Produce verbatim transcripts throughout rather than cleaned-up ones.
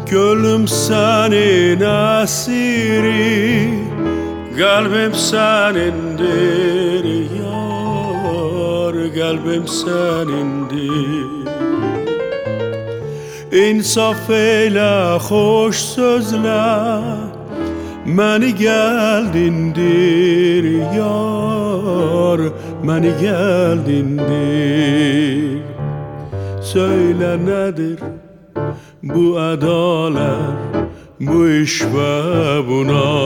Gönlüm senin esiri, kalbim senindir yar, kalbim senindir. İnsaf eyle, hoş sözle, məni gəldindir yar, məni gəldindir. Söyle nedir bu adalar, bu iş ve bu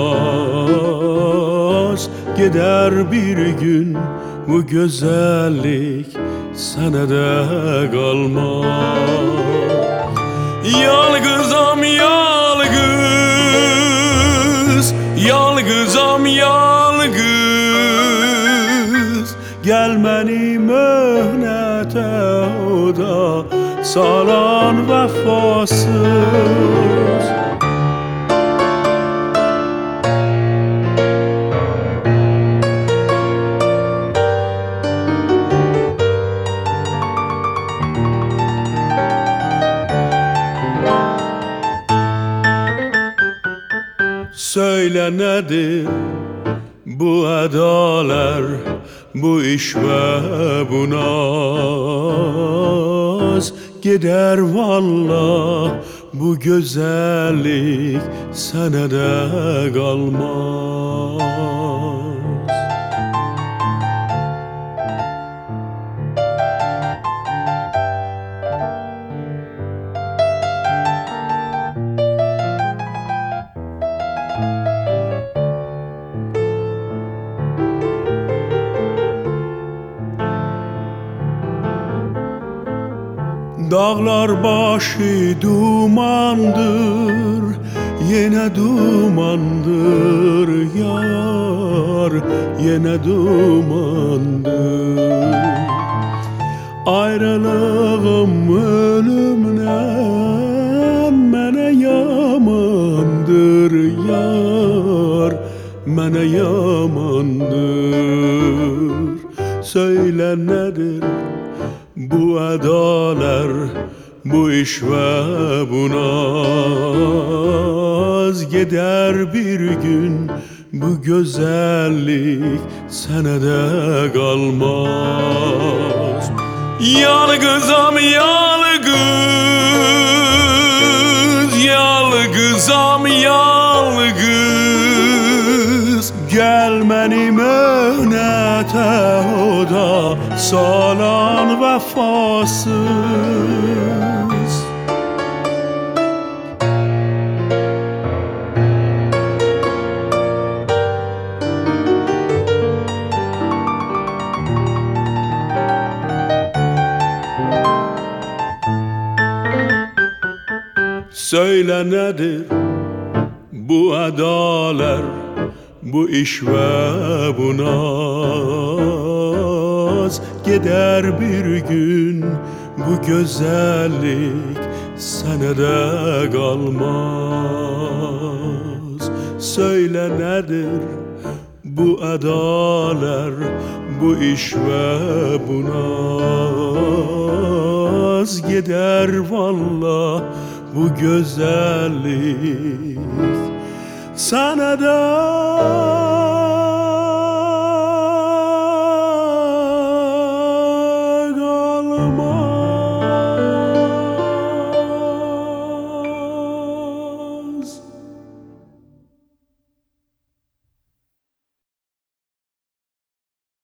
naz? Gider bir gün bu güzellik sana da kalmaz. Yalgızam yalgız, yalgızam yalgız. Gelmeni möhnete o da salan vefasız. Söyle nedir bu adalar, bu iş ve bu naz? Gider vallah bu güzellik sana da kalmaz. Dağlar başı dumandır, yine dumandır yar, yine dumandır. Ayrılığım ölümden mene yamandır yar, mene yamandır. Söyle nedir bu adalar, bu iş ve bu naz? Gider bir gün bu güzellik sana da kalmaz. Yalgızam yalgız, yalgızam yalgız. Gelmeni möhnete o da salan vefasız. Söyle nedir bu adalar, bu iş ve bu naz? Gider bir gün bu güzellik sana da kalmaz. Söyle nedir bu adalar, bu iş ve bu naz? Gider vallah bu güzellik sana da